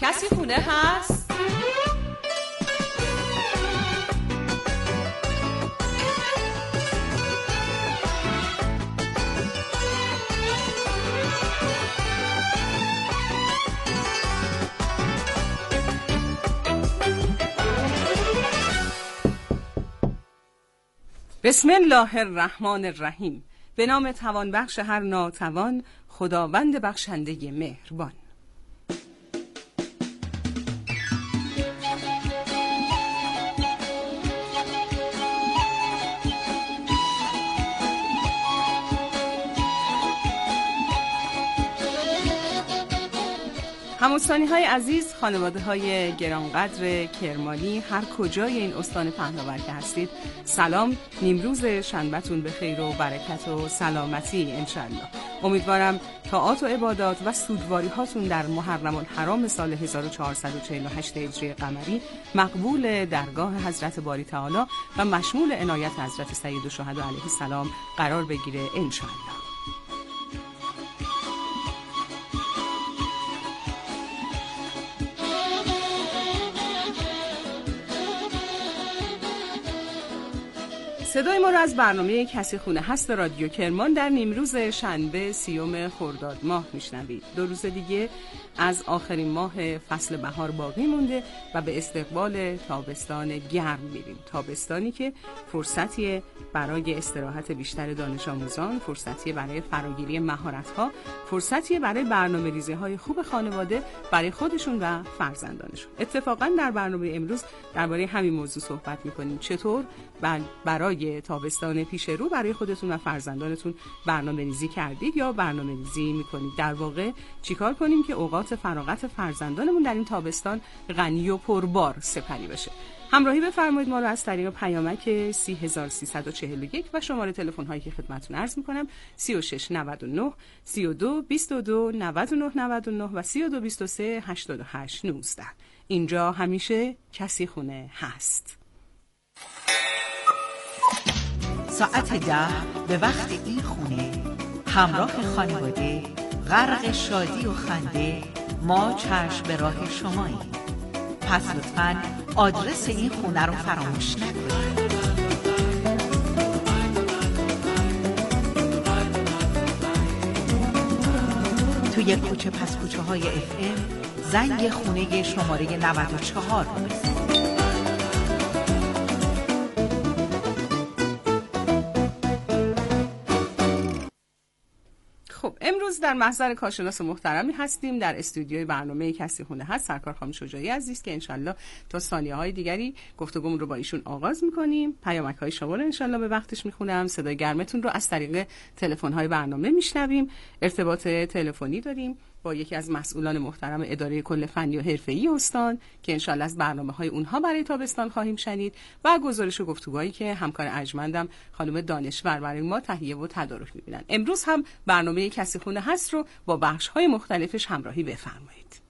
کسی خونه هست؟ بسم الله الرحمن الرحیم. به نام توان بخش هر ناتوان، خداوند بخشنده مهربان. هموطنی های عزیز، خانواده های گرانقدر کرمانی، هر کجای این استان پهناور که هستید، سلام. نیمروز شنبه‌تون به خیر و برکت و سلامتی انشالله. امیدوارم طاعات و عبادات و سوگواری هاتون در محرم الحرام سال 1448 هجری قمری مقبول درگاه حضرت باری تعالی و مشمول عنایت حضرت سید الشهدا علیه السلام قرار بگیره انشالله. صدای ما را از برنامه کسی خونه هست رادیو کرمان در نیمروز شنبه 30 خرداد ماه میشنوید. 2 روز دیگه از آخرین ماه فصل بهار باقی مونده و به استقبال تابستان گرم میریم. تابستانی که فرصتی برای استراحت بیشتر دانش آموزان، فرصتی برای فراگیری مهارت‌ها، فرصتی برای برنامه‌ریزی‌های خوب خانواده برای خودشون و فرزندانشون. اتفاقاً در برنامه امروز درباره همین موضوع صحبت می‌کنیم. چطور برای تابستان پیش رو برای خودتون و فرزندانتون برنامه‌ریزی کردید یا برنامه‌ریزی می‌کنید؟ در واقع چیکار کنیم که اوقات فراغت فرزندانمون در این تابستان غنی و پربار سپری بشه؟ همراهی بفرمایید ما رو از طریق پیامک 30341 و شماره تلفن هایی که خدمتتون عرض می‌کنم 3699 32 22 99 99 و 32 23 88 19. اینجا همیشه کسی خونه هست. ساعت 10 به وقت این خونه همراه خانواده غرق شادی و خنده ما چشم به راه شماییم. پس لطفاً آدرس این خونه رو فراموش نکنید. توی کوچه پس کوچه های FM زنگ خونه شماره 94 رو بزنید. خب امروز در محضر کارشناس محترمی هستیم در استودیوی برنامه کسی خونه هست، سرکار خانم شجاعی عزیز که انشالله تا ثانیه‌های دیگری گفتگومون رو با ایشون آغاز می‌کنیم. پیامک‌های شما رو انشالله به وقتش می‌خونم. صدای گرمتون رو از طریق تلفن‌های برنامه میشنویم. ارتباط تلفنی داریم با یکی از مسئولان محترم اداره کل فنی و حرفه‌ای استان که انشالله از برنامه‌های اونها برای تابستان خواهیم شنید و گزارش و گفتگوهایی که همکار ارجمندم خانم دانشور برای ما تهیه و تدارک می‌بینن. امروز هم برنامه کسی خونه هست رو با بخش‌های مختلفش همراهی بفرمایید.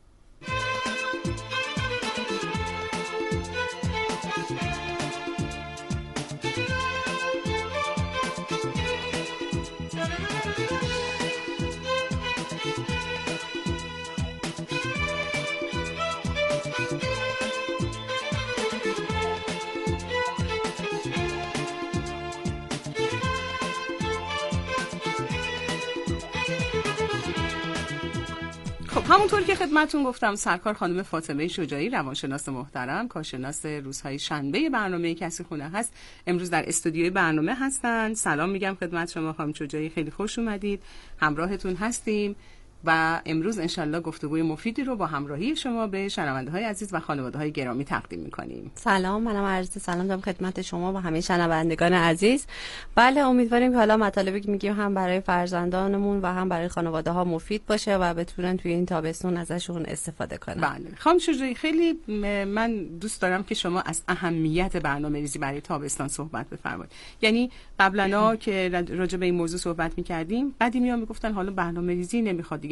همونطور که خدمتون گفتم سرکار خانم فاطمه شجاعی روانشناس محترم، کارشناس روزهای شنبه برنامه کسی خونه هست، امروز در استودیوی برنامه هستن. سلام میگم خدمت شما خانم شجاعی، خیلی خوش اومدید. همراهتون هستیم و امروز انشالله گفتگوی مفیدی رو با همراهی شما به شنونده‌های عزیز و خانواده‌های گرامی تقدیم می‌کنیم. سلام، منم عرض سلام دارم خدمت شما و همه شنوندگان عزیز. بله، امیدواریم که حالا مطالبی که میگیم هم برای فرزندانمون و هم برای خانواده‌ها مفید باشه و بتونن توی این تابستون ازشون استفاده کنن. بله خانم شجاعی، خیلی من دوست دارم که شما از اهمیت برنامه‌ریزی برای تابستان صحبت بفرمایید. یعنی قبلا که راجع به این موضوع صحبت می‌کردیم، قدیمی‌ها میگفتن حالا برنامه‌ریزی نمیخواد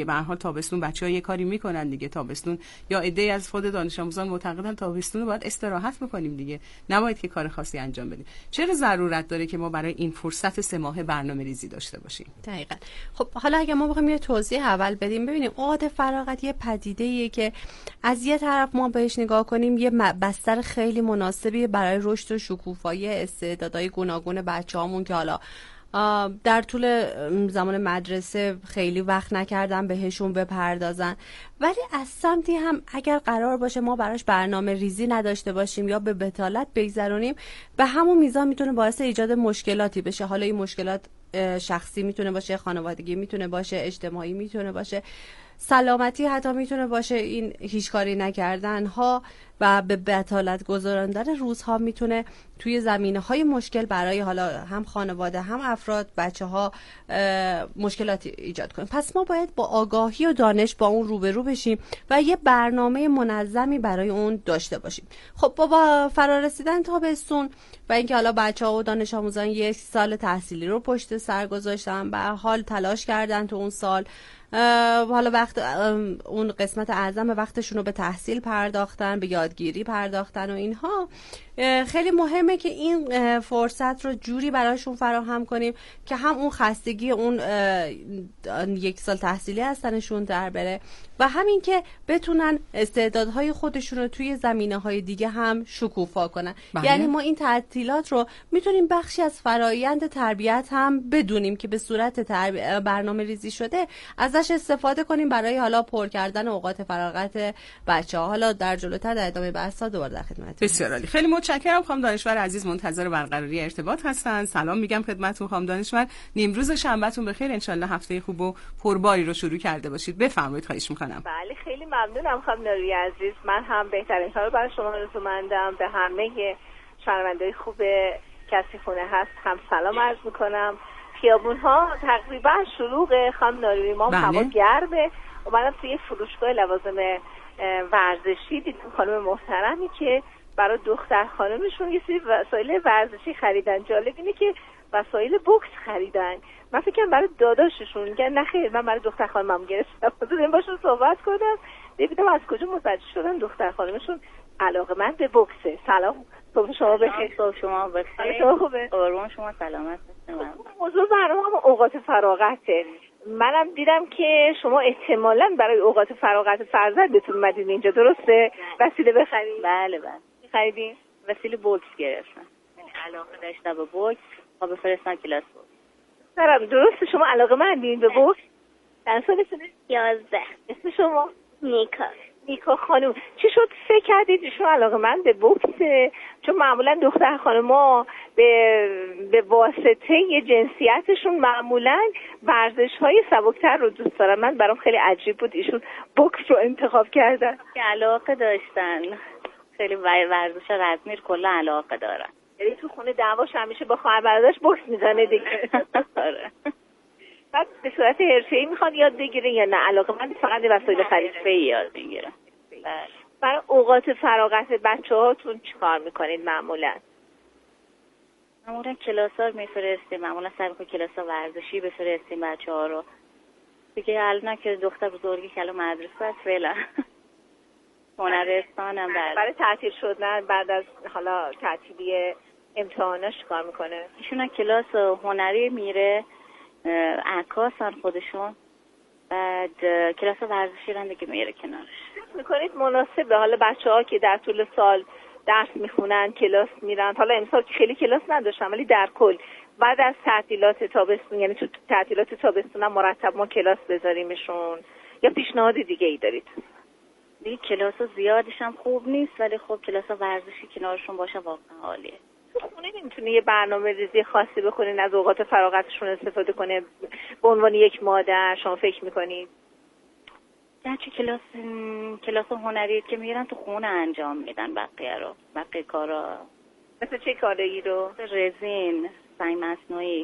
دیگه. به هر حال تابستون بچه‌ها یه کاری میکنن دیگه، تابستون یا عده‌ای از خود دانش آموزان معتقدن تابستون رو باید استراحت بکنیم دیگه، نباید که کار خاصی انجام بدیم. چرا ضرورت داره که ما برای این فرصت 3 ماه برنامه‌ریزی داشته باشیم؟ دقیقاً. خب حالا اگه ما بخوایم یه توضیح اول بدیم، ببینیم اوقات فراغت یه پدیده‌ایه که از یه طرف ما بهش نگاه کنیم یه بستر خیلی مناسبی برای رشد و شکوفایی استعدادهای گوناگون بچه‌هامون که حالا در طول زمان مدرسه خیلی وقت نکردن بهشون بپردازن، ولی از سمتی هم اگر قرار باشه ما براش برنامه ریزی نداشته باشیم یا به بتالت بگذرونیم، به همون میزان میتونه باعث ایجاد مشکلاتی بشه. حالا این مشکلات شخصی میتونه باشه، خانوادگی میتونه باشه، اجتماعی میتونه باشه، سلامتی حتی میتونه باشه. این هیچ کاری نکردن ها و به بتالت گذراندن روزها میتونه توی زمینه‌های مشکل برای حالا هم خانواده هم افراد بچه ها مشکلاتی ایجاد کنه. پس ما باید با آگاهی و دانش با اون روبرو بشیم و یه برنامه منظمی برای اون داشته باشیم. خب با فرارسیدن تابستون و اینکه حالا بچه‌ها و دانش آموزان 1 سال تحصیلی رو پشت سر گذاشتن، به هر حال تلاش کردن تو اون سال، حالا وقت اون قسمت اعظم وقتشون رو به تحصیل پرداختن، به یادگیری پرداختن و اینها، خیلی مهمه که این فرصت رو جوری براشون فراهم کنیم که هم اون خستگی اون 1 سال تحصیلی هستنشون در بره و همین که بتونن استعدادهای خودشون رو توی زمینه‌های دیگه هم شکوفا کنن. یعنی ما این تعطیلات رو میتونیم بخشی از فرایند تربیت هم بدونیم که به صورت برنامه ریزی شده ازش استفاده کنیم برای حالا پر کردن اوقات فراغت بچه‌ها. حالا در جلوتر در ادامه بحث‌ها دوباره در خدمتتون. بسیار عالی، خیلی متشکرم. خانم دانشور عزیز منتظر برقراری ارتباط هستن. سلام میگم خدمتتون خانم دانشور. نیمروز شنبهتون بخیر، ان شاءالله هفته خوب و پرباری رو شروع کرده باشید. بفرمایید، خواهش می‌کنم. بله خیلی ممنونم خانم نوری عزیز. من هم بهترین ها رو برای شما آرزومندم. به همه شنونده‌های خوب کسی خونه هست هم سلام عرض می‌کنم. خیابون‌ها تقریبا شلوغه خانم نوری، ما هوا گرمه. اومدم توی فروشگاه لوازم ورزشی دیدم خانم محترمی که برای دختر خانمشون یه سری وسایل ورزشی خریدن. جالب اینه که وسایل بوکس خریدن. من فکرم برای داداششون، میگن نه خیر من برای دختر خانمم گرفتم. بذاریم باشون صحبت کنم ببینم از کجا متوجه شدن دختر خانمشون علاقه‌مند به بوکسه. سلام، صبح شما بخیر. صبح شما بخیر. شما خوبه؟ قربون شما، سلامت هستم. موضوع برنامه هم اوقات فراغته. منم دیدم که شما احتمالاً برای اوقات فراغت فرزندتون اومدین اینجا، درسته؟ وسیله بخرید؟ بله. خریدین؟ وسیله بوکس گرفتم. علاقه داشتم به بوکس و بفرستم کلاس بوکس. سلام، درسته شما علاقه‌مندین به بوکس؟ چند سالتونه؟ 11. اسم شما؟ نیکا خانم. چی شد فکر کردید ایشون علاقه‌مند به بوکسه؟ چون معمولا دختر خانم‌ها به واسطه جنسیتشون معمولا ورزش‌های سبکتر رو دوست دارن. من برام خیلی عجیب بود ایشون بوکس رو انتخاب کردن. علاقه داشتن، خیلی ورزش رزمی کلا علاقه دارن. یعنی تو خونه دعواش همیشه با خواهر برادرش بوکس میزنه دیگه. آره. بعد به صورت حرفه‌ای میخواد یاد بگیره یا نه علاقه‌مند فقط وسایل حرفه‌ای یاد بگیره؟ بله. برای اوقات فراغت بچه‌هاتون چیکار میکنید معمولا؟ معمولا کلاس‌ها رو میفرستیم، معمولا سعی می‌کنیم کلاس‌ها ورزشی بفرستیم بچه‌ها رو. دیگه الان که دختر بزرگی که الان مدرسه است فعلا هنرستانم. برای تعطیل شدن بعد از حالا تعطیلی امتحاناش کار میکنه؟ ایشون کلاس هنری میره، عکاسن خودشون، بعد کلاس ورزشی رو دیگه میره کنارش. میکنید مناسبه حالا بچه‌ها که در طول سال درس میخونن کلاس میرن، حالا امسال که خیلی کلاس نداشتم ولی در کل بعد از تعطیلات تابستون، یعنی تو تعطیلات تابستون هم مرتب ما کلاس بذاریمشون یا پیشنهاد دیگه ای دارید؟ دیگه کلاس زیادش هم خوب نیست ولی خب کلاس ورزشی کنارشون باشه واقعا عالیه. تو خونه نمیتونه یه برنامه ریزی خاصی بکنین از اوقات فراغتشون استفاده کنه به عنوان یک مادر؟ شما فکر میکنید؟ چه کلاس هنری که میرن تو خونه انجام میدن بقیه کارا. مثل چه کاری رو؟ رزین، سنگ مصنوعی.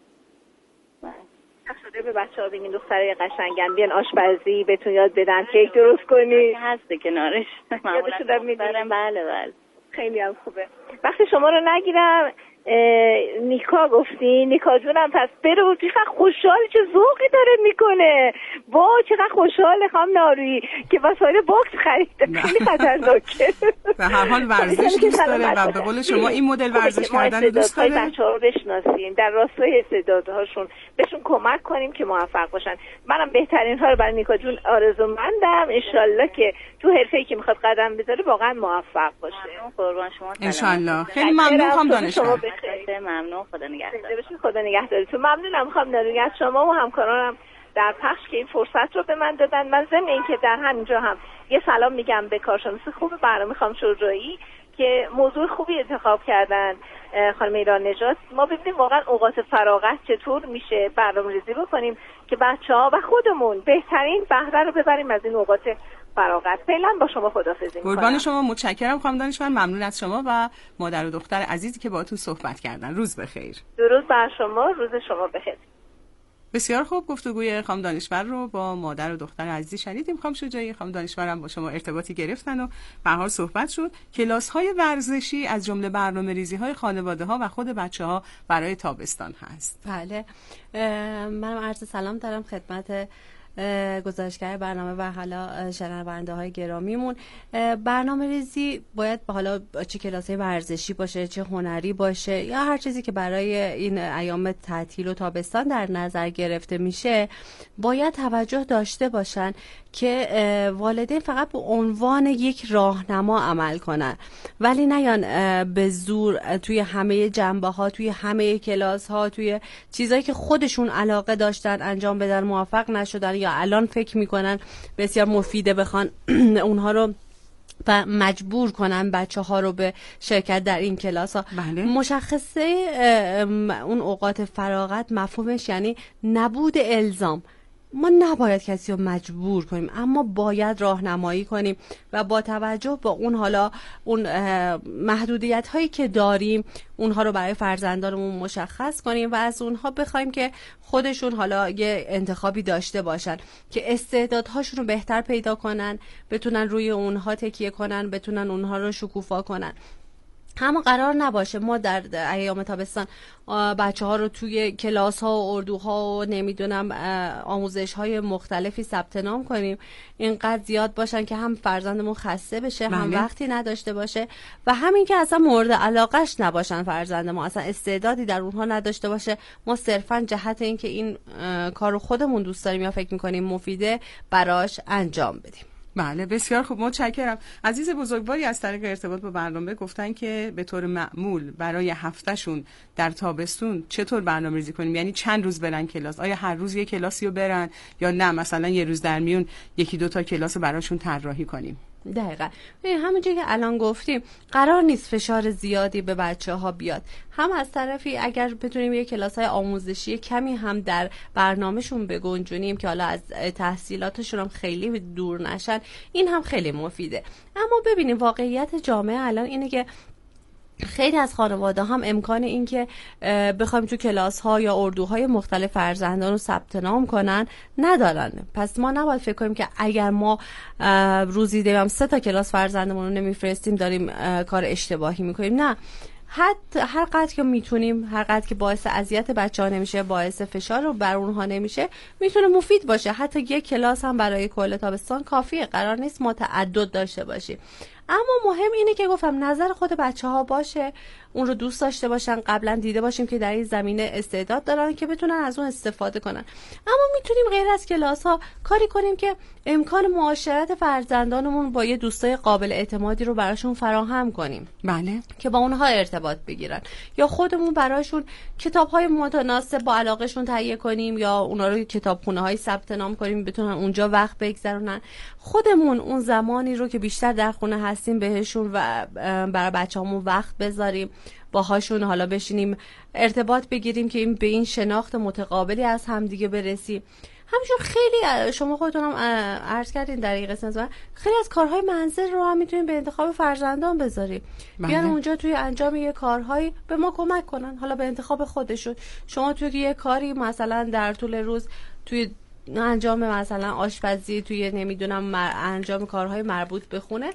شده به بچه‌ها ببینین دخترای قشنگن بیان آشپزی بهتون یاد بدن، کیک درست کنی. هست کنارش. معمولا بله. خیلی هم خوبه. وقتی شما رو نگیرم نیکا گفتی، نیکا جونم پس بره و چقدر خوشحال، چه ذوقی داره میکنه، چقدر خوشحاله خانم نارویی که وسایل بوکس خریده، خیلی خطرناکه. به هر حال ورزش دوست داره و به قول شما این مدل ورزش کردن دوست داره. بچه‌ها رو بشناسیم، در راستای استعدادهاشون بهشون کمک کنیم که موفق باشن. منم بهترین ها رو برای نیکا جون آرزومندم، انشالله که تو حرفه‌ای که میخواد قدم بذاره واقعا موفق باشه. قربان شما. انشالله. خیلی ممنون خانم دانشور. ممنون، خدا نگهدار. خدا نگهدارتون. ممنونم خانم نارویی از شما و همکارانم در پخش که این فرصت رو به من دادن. من ضمن اینکه در همینجا هم یه سلام میگم به کارشناس خوب برنامه خانم شجاعی که موضوع خوبی انتخاب کردن، خانم ایران نجات. ما ببینیم واقعا اوقات فراغت چطور میشه برنامه‌ریزی بکنیم که بچه‌ها و خودمون بهترین بهره رو ببریم از این اوقات فراغت. فعلا با شما خداحافظی می‌کنم. قربان شما، متشکرم خانم دانشور. ممنون از شما و مادر و دختر عزیزی که باهاتون صحبت کردن. روز بخیر. درود بر شما، روز شما بخیر. بسیار خوب، گفتگوی خانم دانشور رو با مادر و دختر عزیزی شنیدیم. خانم شجاعی، خانم دانشور هم با شما ارتباطی گرفتن و به هر حال صحبت شد. کلاس‌های ورزشی از جمله برنامه‌ریزی‌های خانواده‌ها و خود بچه‌ها برای تابستان هست. بله، من عرض سلام دارم خدمت گزارشگر برنامه و حالا شنونده های گرامیمون. برنامه ریزی باید حالا چه کلاسای ورزشی باشه، چه هنری باشه، یا هر چیزی که برای این ایام تعطیل و تابستان در نظر گرفته میشه، باید توجه داشته باشن که والدین فقط به عنوان یک راهنما عمل کنن، ولی نیان به زور توی همه جنبه ها، توی همه کلاس ها، توی چیزایی که خودشون علاقه داشتن انجام بدن، موفق نشدن یا الان فکر میکنن بسیار مفیده، بخوان اونها رو و مجبور کنن بچه ها رو به شرکت در این کلاس ها. بله. مشخصه اون اوقات فراغت مفهومش یعنی نبود الزام. ما نباید کسی رو مجبور کنیم، اما باید راهنمایی کنیم و با توجه به اون حالا اون محدودیت هایی که داریم اونها رو برای فرزندانمون مشخص کنیم و از اونها بخوایم که خودشون حالا یه انتخابی داشته باشن که استعدادهاشون رو بهتر پیدا کنن، بتونن روی اونها تکیه کنن، بتونن اونها رو شکوفا کنن. اما قرار نباشه ما در ایام تابستان بچه ها رو توی کلاس ها و اردوها و نمیدونم آموزش های مختلفی ثبت نام کنیم، اینقدر زیاد باشن که هم فرزندمون خسته بشه، هم وقتی نداشته باشه و همین که اصلا مورد علاقش نباشن فرزند ما، اصلا استعدادی در اونها نداشته باشه، ما صرفا جهت این که این کار رو خودمون دوست داریم یا فکر میکنیم مفیده براش انجام بدیم. بله، بسیار خوب، متشکرم. عزیز بزرگواری از طریق ارتباط با برنامه گفتن که به طور معمول برای هفتهشون در تابستون چطور برنامه‌ریزی کنیم، یعنی چند روز برن کلاس، آیا هر روز یک کلاسی رو برن یا نه مثلا یه روز در میون یکی دو تا کلاس براشون طراحی کنیم. دقیقاً همونجوری که الان گفتیم قرار نیست فشار زیادی به بچه‌ها بیاد، هم از طرفی اگر بتونیم یک کلاس‌های آموزشی کمی هم در برنامه‌شون بگنجونیم که حالا از تحصیلاتشون هم خیلی دور نشن، این هم خیلی مفیده. اما ببینیم واقعیت جامعه الان اینه که خیلی از خانواده هم امکان این که بخوایم تو کلاس ها یا اردوهای مختلف فرزندان رو ثبت نام کنن ندارن. پس ما نباید فکر کنیم که اگر ما روزی دیگه هم 3 تا کلاس فرزندمون رو نمیفرستیم داریم کار اشتباهی میکنیم. نه، هر قدر که میتونیم، هر قدر که باعث اذیت بچه‌ها نمیشه، باعث فشار رو بر اونها نمیشه، میتونه مفید باشه. حتی یک کلاس هم برای کل تابستان کافیه، قرار نیست ما تعدد داشته باشیم. اما مهم اینه که گفتم نظر خود بچه‌ها باشه، اون رو دوست داشته باشن، قبلا دیده باشیم که در این زمینه استعداد دارن که بتونن از اون استفاده کنن. اما میتونیم غیر از کلاس ها کاری کنیم که امکان معاشرت فرزندانمون با یه دوستای قابل اعتمادی رو براشون فراهم کنیم. بله، که با اونها ارتباط بگیرن، یا خودمون براشون کتاب‌های متناسب با علاقهشون تهیه کنیم یا اونا رو کتابخونه‌های ثبت نام کنیم بتونن اونجا وقت بگذرونن. خودمون اون زمانی رو که بیشتر در خونه هستیم بهشون و برای بچه‌هامون وقت بذاریم، باهاشون حالا بشینیم ارتباط بگیریم که این به این شناخت متقابلی از همدیگه برسیم. همینجور خیلی شما خودتون هم عرض کردین در این قسمت خیلی از کارهای منزل رو هم میتونیم به انتخاب فرزندان بذاریم. بیان اونجا توی انجام یه کارهایی به ما کمک کنن، حالا به انتخاب خودشون. شما توی یه کاری مثلا در طول روز توی انجام مثلا آشپزی، توی نمیدونم انجام کارهای مربوط به خونه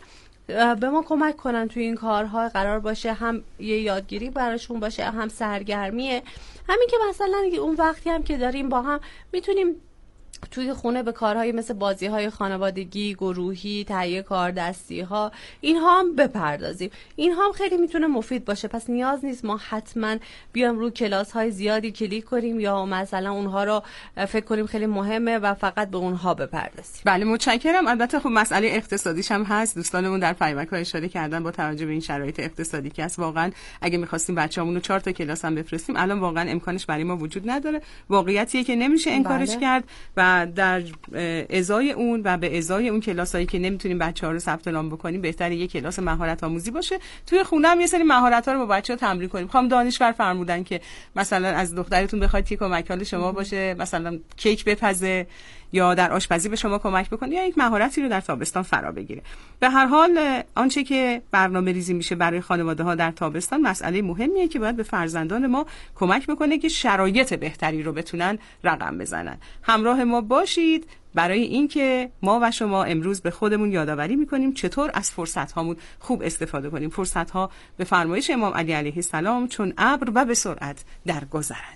به ما کمک کنن توی این کارها، قرار باشه هم یه یادگیری براشون باشه، هم سرگرمیه. همین که مثلا اون وقتی هم که داریم با هم میتونیم توی خونه به کارهای مثل بازی‌های خانوادگی، گروهی، تهیه کاردستی‌ها، اینها هم بپردازیم. اینها هم خیلی میتونه مفید باشه. پس نیاز نیست ما حتما بیام رو کلاس‌های زیادی کلیک کنیم یا مثلا اونها رو فکر کنیم خیلی مهمه و فقط به اونها بپردازیم. بله متشکرم. البته خب مسئله اقتصادیش هم هست. دوستانمون در پیامک‌ها اشاره کردن با توجه به این شرایط اقتصادی که هست، واقعا اگه می‌خواستیم بچه‌مون رو 4 تا کلاس هم بفرستیم الان واقعا امکانش برای ما وجود نداره. واقعیتیه که نمیشه انکارش کرد و در ازای اون و به ازای اون کلاسایی که نمیتونیم بچه‌ها رو ثبت نام بکنیم بهتره یک کلاس مهارت آموزی باشه. توی خونه هم یه سری مهارت‌ها رو با بچه‌ها تمرین کنیم. خانم دانشور فرمودن که مثلا از دخترتون بخواید که کمک‌حال شما باشه، مثلا کیک بپزه یا در آشپزی به شما کمک بکنه یا یک مهارتی رو در تابستان فرا بگیره. به هر حال آنچه که برنامه‌ریزی میشه برای خانواده‌ها در تابستان مسئله مهمیه که باید به فرزندان ما کمک بکنه که شرایط بهتری رو بتونن رقم بزنن. همراه ما باشید برای اینکه ما و شما امروز به خودمون یادآوری می‌کنیم چطور از فرصت‌هامون خوب استفاده کنیم. فرصت‌ها به فرمایش امام علی علیه السلام چون ابر و به سرعت درگذرند.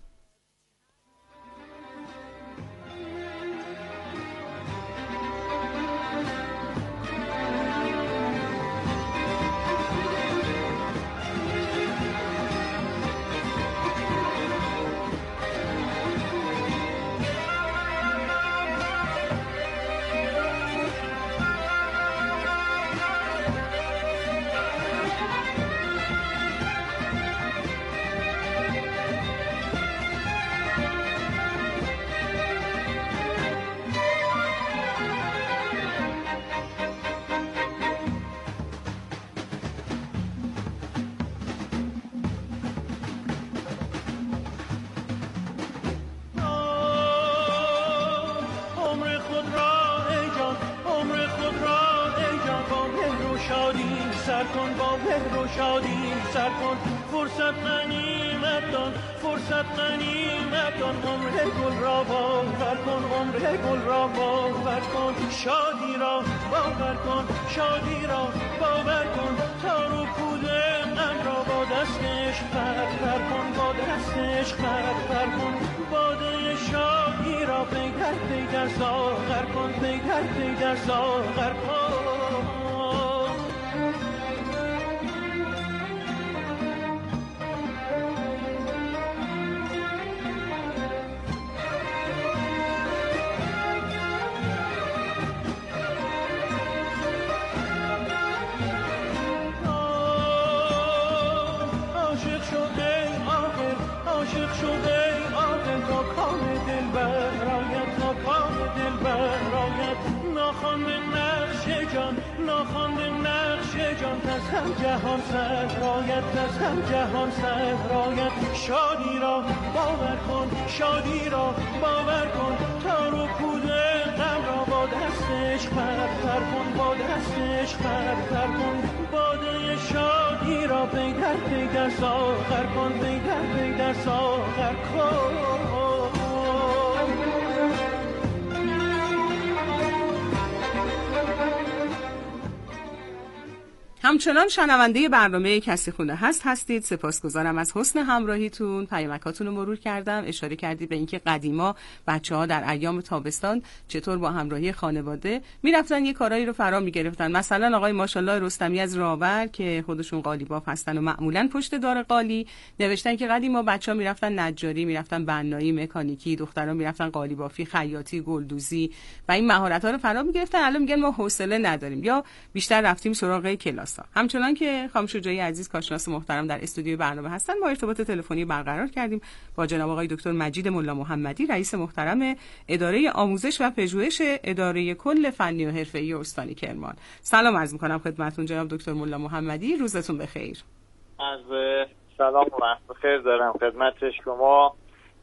جهان سرایت از هم جهان سرایت شادی را باور کن شادی را باور کن تا رو پود غم را با دستش پرپر کن با دستش پرپر کن باده شادی را پی در ساغر کن پی در ساغر کن. همچنان شنونده برنامه کسی خونه هستید. سپاسگزارم از حسن همراهیتون. پیامکاتون رو مرور کردم. اشاره کردید به اینکه قدیما بچه‌ها در ایام تابستان چطور با همراهی خانواده میرفتن یه کارایی رو فرا میگرفتن. مثلا آقای ماشاءالله رستمی از راور که خودشون قالیباف هستن و معمولا پشت دار قالی نوشتن که قدیما بچه‌ها میرفتن نجاری، میرفتن بنایی، مکانیکی، دختران میرفتن قالیبافی، خیاطی، گلدوزی و این مهارت‌ها رو فرا میگرفتن. الان میگن ما حوصله نداریم یا بیشتر رفتیم سراغ کلاس. همچنان که خانم شجاعی عزیز کارشناس محترم در استودیوی برنامه هستن، ما ارتباط تلفنی برقرار کردیم با جناب آقای دکتر مجید ملا محمدی، رئیس محترم اداره آموزش و پژوهش اداره کل فنی و حرفه‌ای استان کرمان. سلام عرض می‌کنم خدمتتون جناب دکتر ملا محمدی. روزتون بخیر. از سلام و وقت بخیر دارم خدمت شما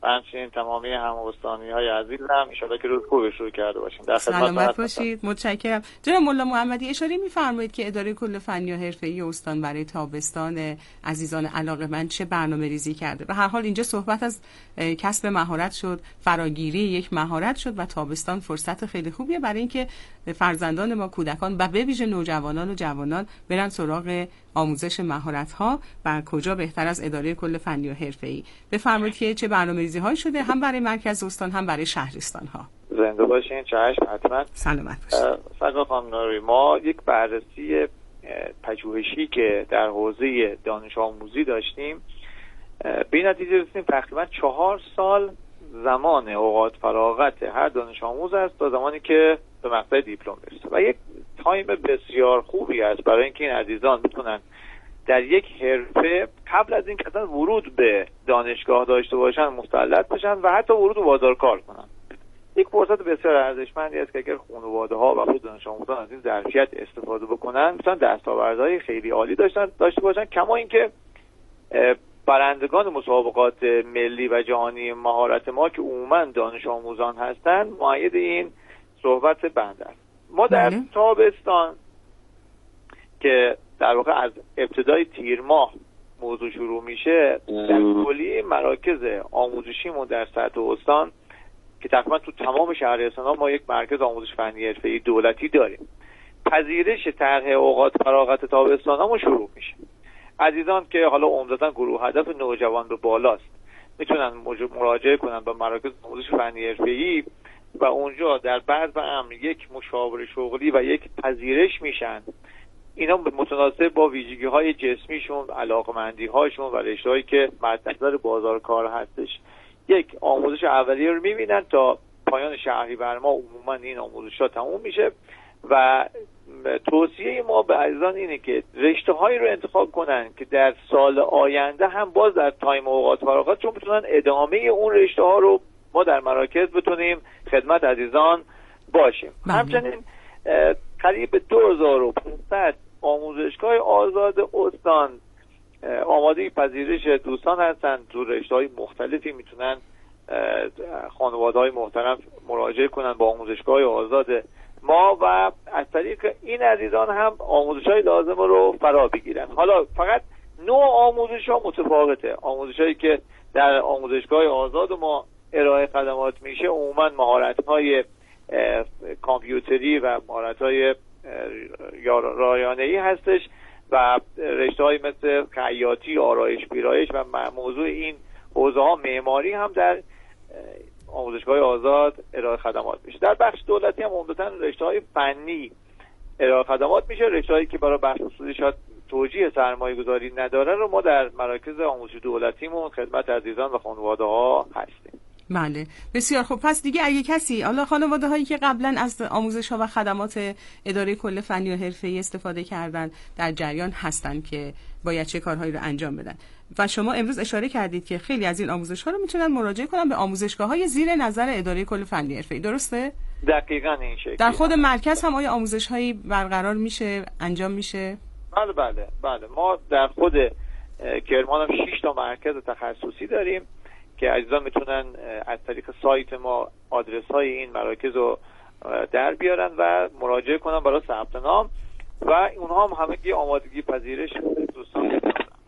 و همچنین تمامی هم‌استانی‌های عزیزم ان شاءالله که روز خوبی شروع کرده باشیم. در خدمت سلامت باشید. متشکرم. جناب ملا محمدی اشاره می‌فرمایید که اداره کل فنی و حرفه‌ای استان برای تابستان عزیزان علاقه‌مند چه برنامه‌ریزی کرده. به هر حال اینجا صحبت از کسب مهارت شد، فراگیری یک مهارت شد و تابستان فرصت خیلی خوبیه برای اینکه فرزندان ما، کودکان و به ویژه نوجوانان و جوانان برن سراغ آموزش مهارت‌ها و کجا بهتر از اداره کل فنی و حرفه‌ای. بفرمایید که چه برنامه‌ریزی‌هایی شده هم برای مرکز استان هم برای شهرستان‌ها. زنده باشین. چشم، حتما. سلامت باشید. سرکار خانم نوری، ما یک بررسی پژوهشی که در حوزه دانش آموزی داشتیم به این نتیجه رسیدیم تقریبا 4 سال زمان اوقات فراغت هر دانش آموز است تا زمانی که به مقطع دیپلم برسه و یک تایم بسیار خوبی است برای اینکه این عزیزان بتونن در یک حرفه قبل از اینکه اصلا ورود به دانشگاه داشته باشن مسلط بشن و حتی ورود به بازار کار کنن. یک فرصت بسیار ارزشمندی است که اگر خانواده‌ها و خود دانش آموزان از این ظرفیت استفاده بکنن میتونن دستاوردهای خیلی عالی داشته باشن. کما اینکه برندگان مسابقات ملی و جهانی مهارت ما که عموما دانش آموزان هستند مؤید این صحبت بنده است. ما در تابستان که در واقع از ابتدای تیر ماه موضوع شروع میشه در کلی مراکز آموزشیمون در سطح استان که تقریبا تو تمام شهرستان‌ها ما یک مرکز آموزش فنی حرفه‌ای دولتی داریم. پذیرش طرح اوقات فراغت تابستانمون شروع میشه. عزیزان که حالا عمدتاً گروه هدف نوجوان به بالاست میتونن مراجعه کنن به مراکز آموزش فنی حرفه‌ای و اونجا در بعد یک مشاور شغلی و یک پذیرش میشن. اینا متناسب با ویژگی‌های جسمیشون، علاقمندی‌هاشون و رشته‌هایی که مد نظر بازار کار هستش یک آموزش اولیه رو میبینن تا پایان شهریور ماه عموما این آموزش‌ها تموم میشه و توصیه ما به عزیزان اینه که رشته‌هایی رو انتخاب کنن که در سال آینده هم باز در تایم اوقات فراغتشون بتونن ادامه اون رشته‌ها رو ما در مراکز بتونیم خدمت عزیزان باشیم. همچنین قریب 2500 آموزشگاه آزاد استان آماده پذیرش دوستان هستن تو رشته‌های مختلفی. میتونن خانواده‌های محترم مراجعه کنن با آموزشگاه آزاد ما و از طریق این عزیزان هم آموزش‌های لازم رو فرا بگیرن. حالا فقط نوع آموزش‌ها متفاوته. آموزش‌هایی که در آموزشگاه آزاد ما ارائه خدمات میشه عموماً مهارت‌های کامپیوتری و مهارت‌های رایانه‌ای هستش و رشته‌های مثل خیاطی، آرایش پیرایش و موضوع این حوزه‌ها معماری هم در آموزشگاه آزاد ارائه خدمات میشه. در بخش دولتی هم عمدتاً رشته‌های فنی ارائه خدمات میشه. رشته‌هایی که برای بخش خصوصی شاید توجیه سرمایه‌گذاری نداره رو ما در مراکز آموزش دولتیمون خدمت عزیزان و خانواده‌ها هستیم. بله، بسیار خوب. پس دیگه اگه کسی حالا خانواده هایی که قبلا از آموزش ها و خدمات اداره کل فنی و حرفه‌ای استفاده کردن در جریان هستن که باید چه کارهایی رو انجام بدن و شما امروز اشاره کردید که خیلی از این آموزش ها رو میتونن مراجعه کنن به آموزشگاه های زیر نظر اداره کل فنی حرفه‌ای، درسته؟ دقیقاً این شکلی. در خود مرکز هم آیا آموزش هایی برقرار میشه، انجام میشه؟ بله. ما در خود کرمان هم 6 تا مرکز تخصصی داریم که عزیزان میتونن از طریق سایت ما آدرس های این مراکز رو در بیارن و مراجعه کنن برای ثبت نام و اونها هم همگی آمادگی پذیرش دوستان دارن.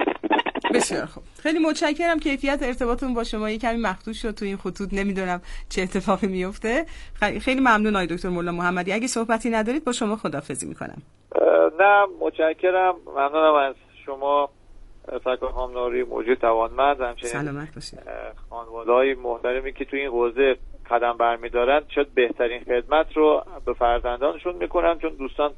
بسیار خوب. خیلی متشکرم. کیفیت ارتباطتون با شما یه کمی مخدوش شد تو این خطوط، نمیدونم چه اتفاقی میفته. خیلی ممنون آقای دکتر ملا محمدی. اگه صحبتی ندارید با شما خداحافظی میکنم. نه متشکرم. ممنونم از شما سرکار خانم نوری، موجود توانمند، همچنین سلامت باشید. خانواده‌های محترمی که تو این حوزه قدم برمی‌دارن شاید بهترین خدمت رو به فرزندانشون میکنن، چون دوستان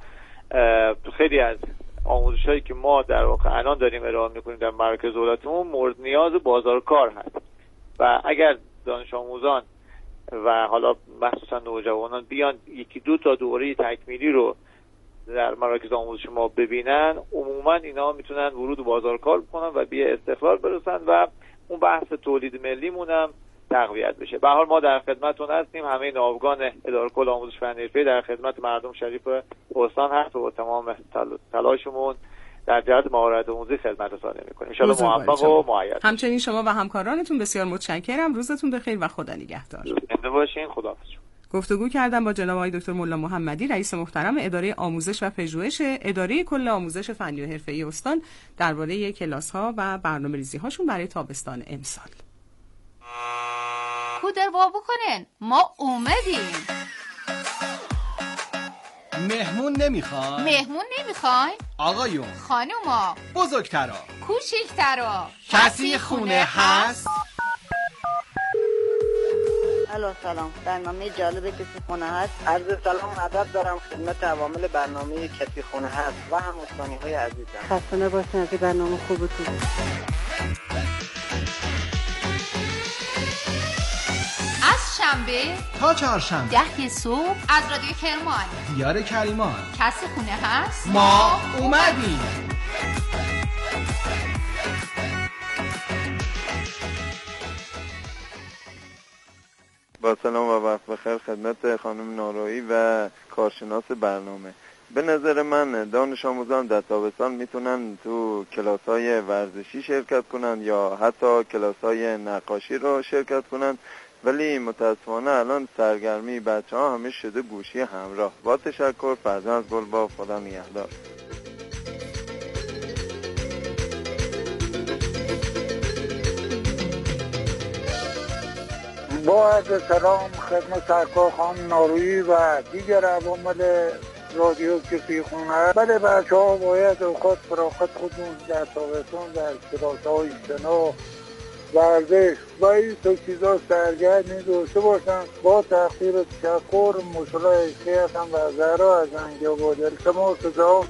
تو خیلی از آموزش‌هایی که ما در واقع الان داریم ارائه می‌کنیم در مرکز دولتمون مورد نیاز بازار کار هست و اگر دانش آموزان و حالا مخصوصا نوجوانان بیان یکی دو تا دوره تکمیلی رو در مراکز آموزش ما ببینن، عموما اینا میتونن ورود بازار کار بکنن و به استقلال برسن و اون بحث تولید ملیمون هم تقویت بشه. به هر حال ما در خدمتتون هستیم. همه ناوگان اداره کل آموزش فنی حرفه‌ای در خدمت مردم شریف استان هست و با تمام تلاشمون در جهت مهارت آموزی خدمت صادر می‌کنیم. ان شاءالله موفق و مؤید. همچنین شما و همکارانتون بسیار متشکرم. روزتون بخیر و خدا نگهدار. زنده باشین. خداحافظ. گفتگو کردم با جناب آقای دکتر ملا محمدی، رئیس محترم اداره آموزش و پژوهش اداره کل آموزش فنی و حرفه‌ای استان، درباره کلاس‌ها و برنامه‌ریزی‌هاشون برای تابستان امسال. کودر بابو کنن، ما اومدیم. مهمون نمیخوای؟ مهمون نمیخوای؟ آقایون، خانوما، بزرگترا، کوچیکترا، کسی خونه هست؟ الو سلام، برنامه جالب کسی خونه هست. عرض سلام و ادب دارم خدمت عوامل برنامه کسی خونه هست و هم استانی‌های عزیزم. خسته نباشین از این برنامه خوبتون. از شنبه تا چهارشنبه 10 صبح از رادیو کرمان، دیار کریمان، کسی خونه هست. ما اومدیم. با سلام و وقت بخیر خدمت خانم نارایی و کارشناس برنامه. به نظر من دانش آموزان در تابستان میتونن تو کلاس‌های ورزشی شرکت کنن یا حتی کلاس‌های نقاشی رو شرکت کنن، ولی متاسفانه الان سرگرمی بچه‌ها همه شده گوشی همراه. با تشکر، فرزند گلبا، خدا نگهدار. با عرض سلام خدمت سرکار خانم نارویی و دیگر عوامل رادیو کسی خونه. بله، بچه ها باید اوقات فراغت خودمون در تابستان در کلاس های شنا، ورزش و این تو چیزا سرگرمی داشته باشن. با تقدیر و تشکر، مشکل عشقی هستم و زهرا از انگیاباد. التماس دعا.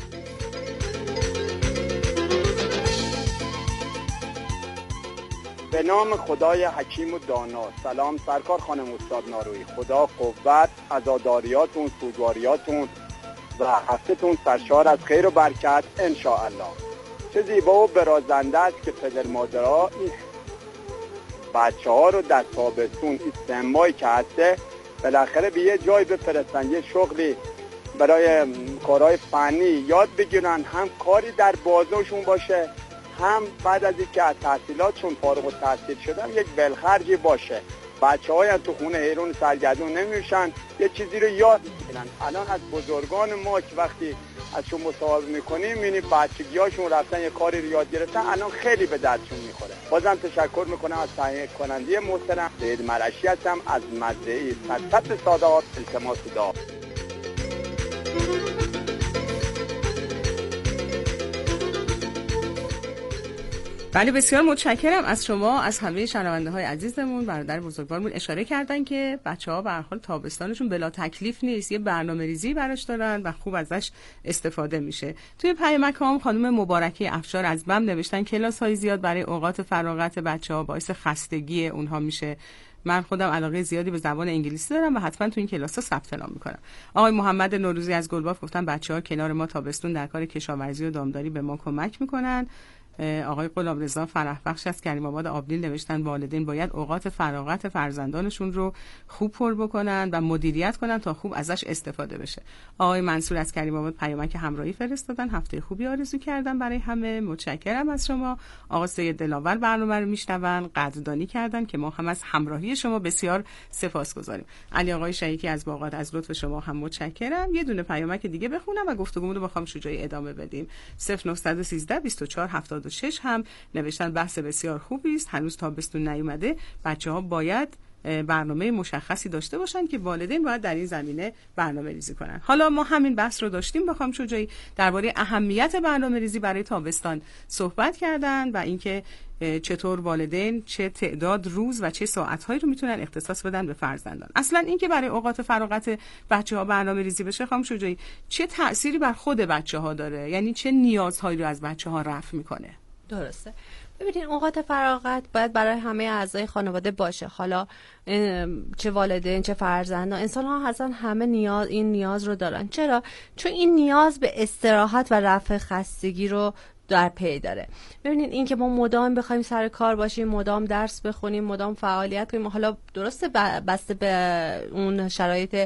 به نام خدای حکیم و دانا. سلام سرکار خانم استاد نارویی. خدا قوت، عزاداریاتون، سوگواریاتون و هفته‌تون سرشار از خیر و برکت انشاءالله. چه زیبا و برازنده است که پدر مادرها این بچه ها رو در تابستون این سنمایی که هسته بالاخره به یه جای بفرستن، یه شغلی برای کارهای فنی یاد بگیرن، هم کاری در بازوشون باشه، هم بعد از اینکه از تحصیلاتشون فارغ التحصیل شدن یک ولخرجی باشه. بچه‌های تو خونه حیرون سرگردون نمیشن، یه چیزی رو یاد میگیرن. الان از بزرگان ما که وقتی ازشون مصاحبه میکنیم میبینیم بچگیاشون رفتن یه کاری رو یاد گرفتن، الان خیلی به دردشون میخوره. بازم تشکر میکنم از تهیه کننده محترم سید مرشی هستم از مزرعه سرسبز سادات. التماس دعا. بله، بسیار متشکرم از شما، از همه شنونده‌های عزیزمون. برادر بزرگوارمون اشاره کردن که بچه‌ها به هر حال تابستانشون بلا تکلیف نیست، یه برنامه‌ریزی براش دارن و خوب ازش استفاده میشه. توی پیامک هم خانم مبارکه افشار از بم نوشتن کلاس‌های زیاد برای اوقات فراغت بچه‌ها باعث خستگی اونها میشه. من خودم علاقه زیادی به زبان انگلیسی دارم و حتما تو این کلاس‌ها ثبت نام می‌کنم. آقای محمد نوروزی از گلباف گفتن بچه‌ها کنار ما تابستون در کار کشاورزی و دامداری به ما کمک می‌کنن. آقای غلامرضا فرح بخش از کریم آباد آبلیل نوشتن والدین باید اوقات فراغت فرزندانشون رو خوب پر بکنن و مدیریت کنن تا خوب ازش استفاده بشه. آقای منصور از کریم آباد پیامک همراهی فرستادن، هفته خوبی آرزو کردن برای همه. متشکرم از شما. آقا سید دلاور برنامه رو میشنون، قدردانی کردن که ما هم از همراهی شما بسیار سپاسگزاریم. علی آقای شهیکی از باغات از لطف شما هم متشکرم. یه دونه پیامک دیگه بخونم و گفتگومون رو با خانم شجاعی ادامه بدیم. 0913 24 76 هم نوشتن بحث بسیار خوبی است، هنوز تابستون نیومده، بچه‌ها باید برنامه مشخصی داشته باشن که والدین باید در این زمینه برنامه‌ریزی کنن. حالا ما همین بحث رو داشتیم با خانم شجاعی، درباره اهمیت برنامه‌ریزی برای تابستان صحبت کردن و اینکه چطور والدین چه تعداد روز و چه ساعت‌هایی رو میتونن اختصاص بدن به فرزندان. اصلا اینکه برای اوقات فراغت بچه‌ها برنامه‌ریزی بشه، خانم شجاعی چه تأثیری بر خود بچه‌ها داره؟ یعنی چه نیازهایی رو از بچه‌ها رفع میکنه؟ درسته. ببینید اوقات فراغت باید برای همه اعضای خانواده باشه، حالا چه والدین چه فرزندان. انسان ها اصلا همه این نیاز رو دارن. چرا؟ چون این نیاز به استراحت و رفع خستگی رو در پی داره. ببینید این که ما مدام بخوایم سر کار باشیم، مدام درس بخونیم، مدام فعالیت کنیم، حالا درسته بسته به اون شرایط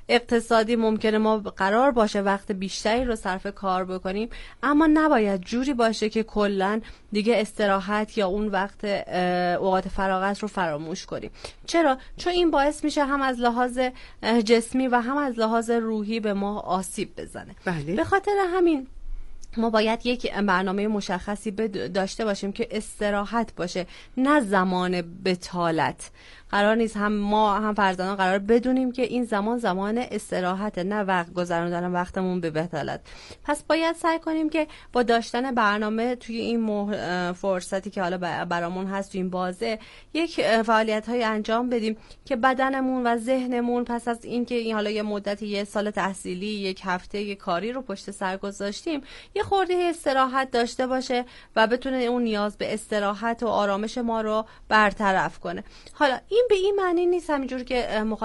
اقتصادی ممکنه ما قرار باشه وقت بیشتری رو صرف کار بکنیم، اما نباید جوری باشه که کلاً دیگه استراحت یا اون وقت اوقات فراغت رو فراموش کنیم. چرا؟ چون این باعث میشه هم از لحاظ جسمی و هم از لحاظ روحی به ما آسیب بزنه. بله. به خاطر همین ما باید یک برنامه مشخصی داشته باشیم که استراحت باشه، نه زمان بتالت. قرار نیست هم ما هم فرزندان قرار بدونیم که این زمان استراحت، نه وقت گذراندن وقتمون به بتالت. پس باید سعی کنیم که با داشتن برنامه توی این فرصتی که حالا برامون هست توی این بازه، یک فعالیت‌های انجام بدیم که بدنمون و ذهنمون پس از اینکه این حالا یه مدت یه سال تحصیلی، یک هفته یه کاری رو پشت سر گذاشتیم، یه خورده استراحت داشته باشه و بتونه اون نیاز به استراحت و آرامش ما رو برطرف کنه. حالا این به این معنی نیست همینجور که